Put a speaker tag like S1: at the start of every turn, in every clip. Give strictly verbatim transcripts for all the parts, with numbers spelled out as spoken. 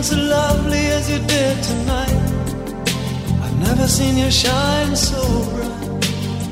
S1: so lovely as you did tonight. I've never seen you shine so bright.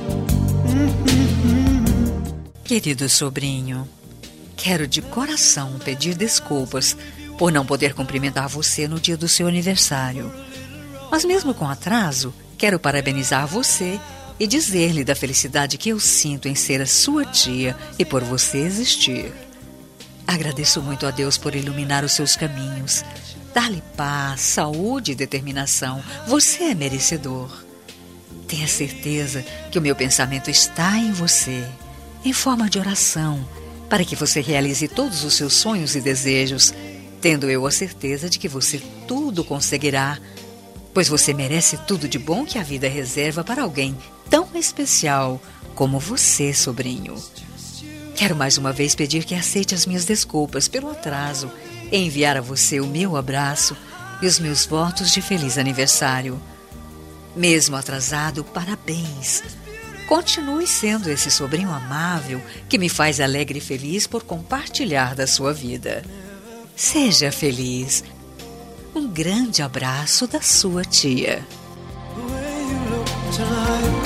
S1: Mm-hmm.
S2: Querido sobrinho, quero de coração pedir desculpas por não poder cumprimentar você no dia do seu aniversário. Mas mesmo com atraso, quero parabenizar você e dizer-lhe da felicidade que eu sinto em ser a sua tia e por você existir. Agradeço muito a Deus por iluminar os seus caminhos, dar-lhe paz, saúde e determinação. Você é merecedor. Tenha certeza que o meu pensamento está em você, em forma de oração, para que você realize todos os seus sonhos e desejos, tendo eu a certeza de que você tudo conseguirá, pois você merece tudo de bom que a vida reserva para alguém tão especial como você, sobrinho. Quero mais uma vez pedir que aceite as minhas desculpas pelo atraso e enviar a você o meu abraço e os meus votos de feliz aniversário. Mesmo atrasado, parabéns. Continue sendo esse sobrinho amável que me faz alegre e feliz por compartilhar da sua vida. Seja feliz. Um grande abraço da sua tia.
S1: The way you look tonight.